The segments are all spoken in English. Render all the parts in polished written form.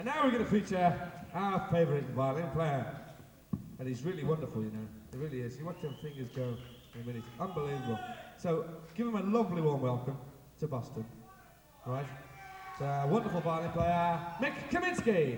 And now we're going to feature our favourite violin player. And he's really wonderful, you know. He really is. You watch them fingers go in a minute. Unbelievable. So give him a lovely warm welcome to Boston. All right? It's a wonderful violin player, Mick Kaminsky.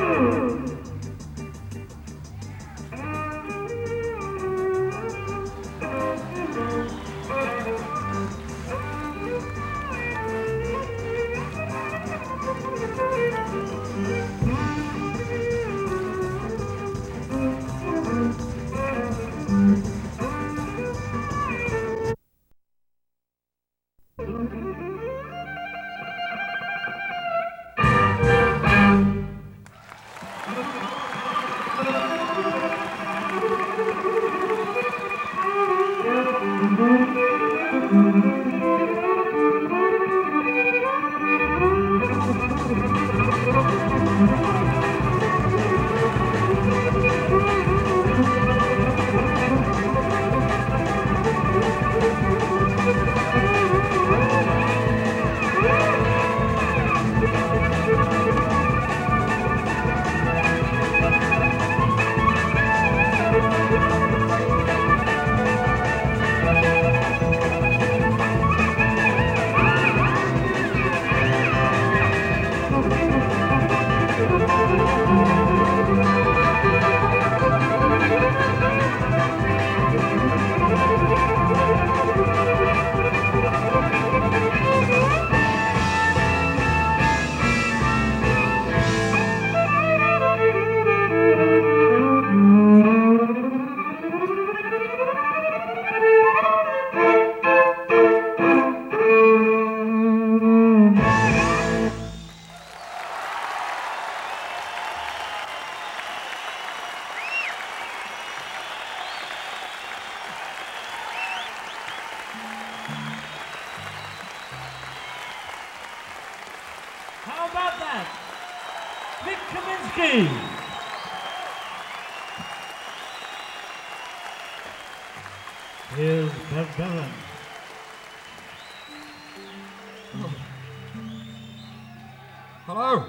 How about that? Vic Kaminsky. Here's Bev Bevan. Hello.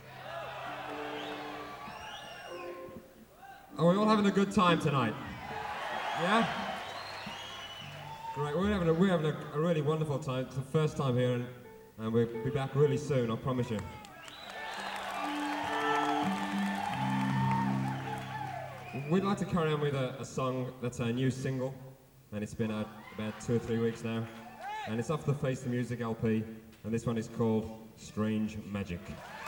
Are we all having a good time tonight? Yeah? Great. We're having a really wonderful time. It's the first time here, and we'll be back really soon, I promise you. We'd like to carry on with a song that's our new single, and it's been out about 2 or 3 weeks now, and it's off the Face the Music LP, and this one is called Strange Magic.